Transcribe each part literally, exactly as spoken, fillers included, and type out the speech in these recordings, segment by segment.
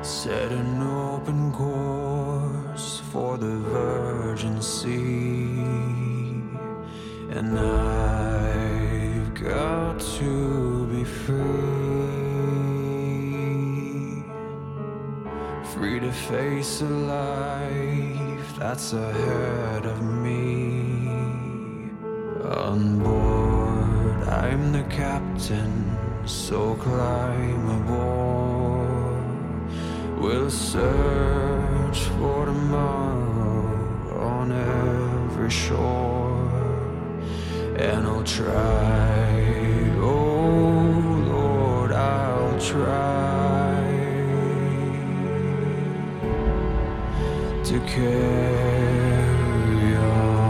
Set an open course for the virgin sea, and I've got to be free, free to face a life that's ahead of me. On board, I'm the captain, so climb aboard. We'll search for tomorrow on every shore, and I'll try, oh Lord, I'll try to carry on.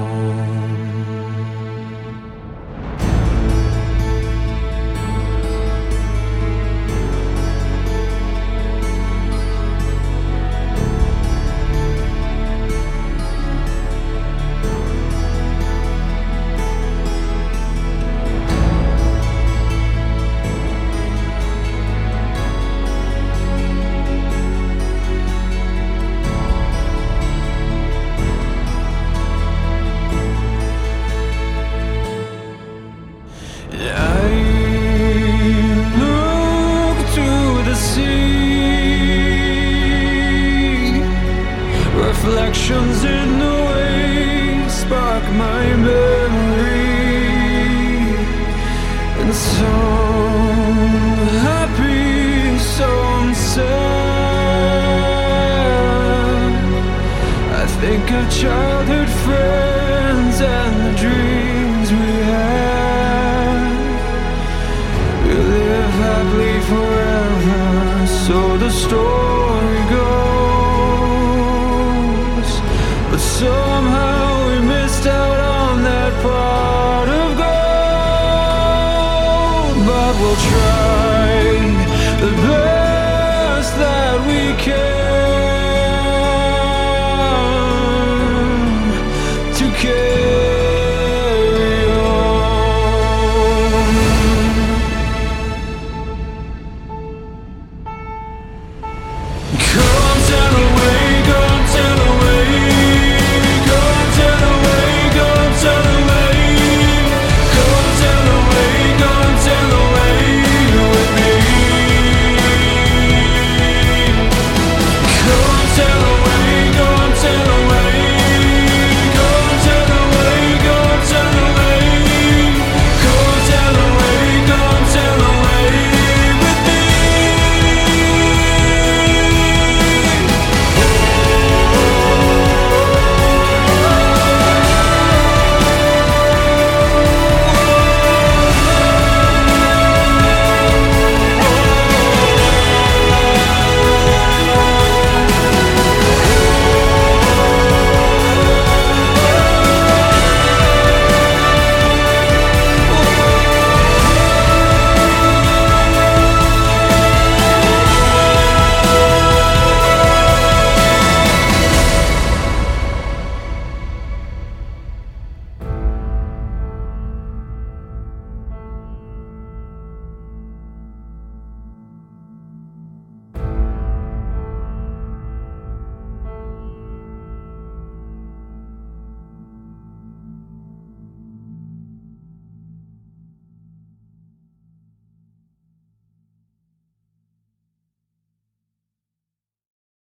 Reflections in the waves spark my memory, and some happy, some sad. I think of childhood friends and the dreams we had. We live happily forever, so the story goes. Somehow we missed out on that pot of gold, but we'll try.